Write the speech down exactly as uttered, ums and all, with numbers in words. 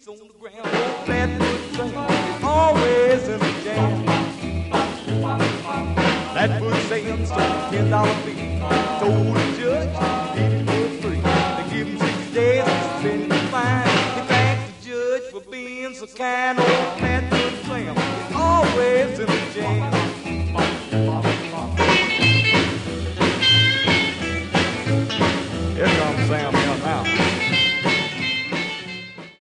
on the ground. Old Flatfoot Sam is always in the jam. Flatfoot Sam stole a ten dollar bill. Told the judge he did it for free. They give him six days to spend the fine. He thanked the judge for being so kind. Old Flatfoot Sam is always in the jam.